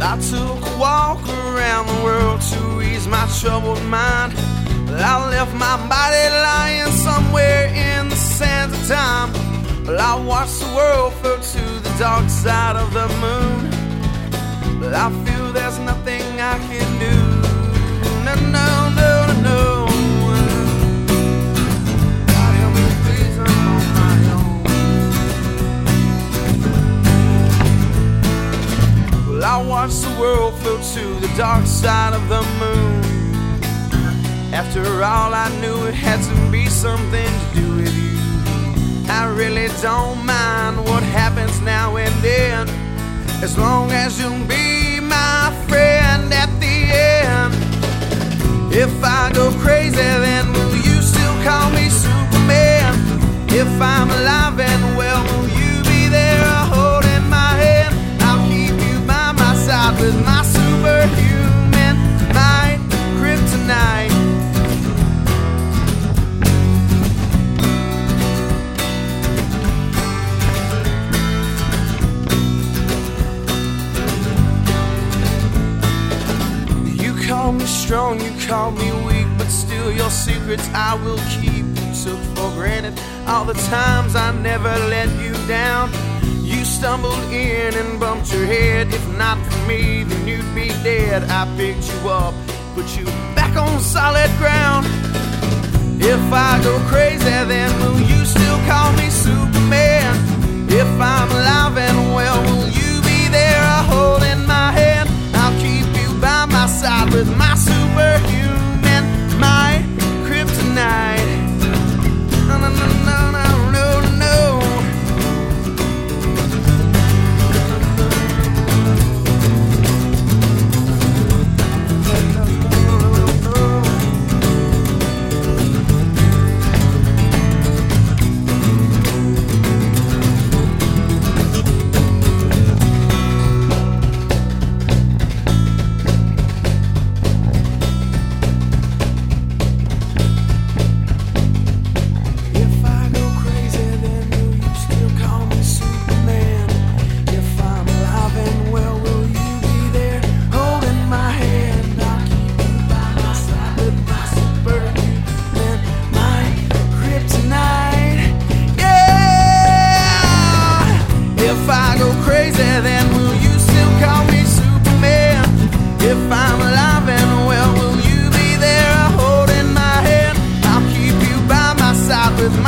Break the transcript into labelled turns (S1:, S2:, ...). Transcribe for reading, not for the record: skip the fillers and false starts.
S1: I took a walk around the world to ease my troubled mind. I left my body lying somewhere in the sands of time. Well, I watched the world float to the dark side of the moon. But I feel there's nothing I can do. No, no, no, no, no. God help me, please, I'm on my own. Well, I watched the world float to the dark side of the moon. After all, I knew it had to be something to do with you. I really don't mind what happens now and then, as long as you'll be my friend at the end. If I go crazy, then will you still call me Superman? If I'm alive and well, will you be there holding my hand? I'll keep you by my side with my superhuman might, kryptonite. You call me strong, you call me weak, but still your secrets I will keep. You took for granted all the times I never let you down. You stumbled in and bumped your head. If not for me, then you'd be dead. I picked you up, put you back on solid ground. If I go crazy, then will you still call me Superman? If I'm alive and well, will you be there holding my hand? I'll keep you by my side with my superhuman, my kryptonite. No, no, no, no, no, no, no. If I go crazy, then will you still call me Superman? If I'm alive and well, will you be there holding my hand? I'll keep you by my side with my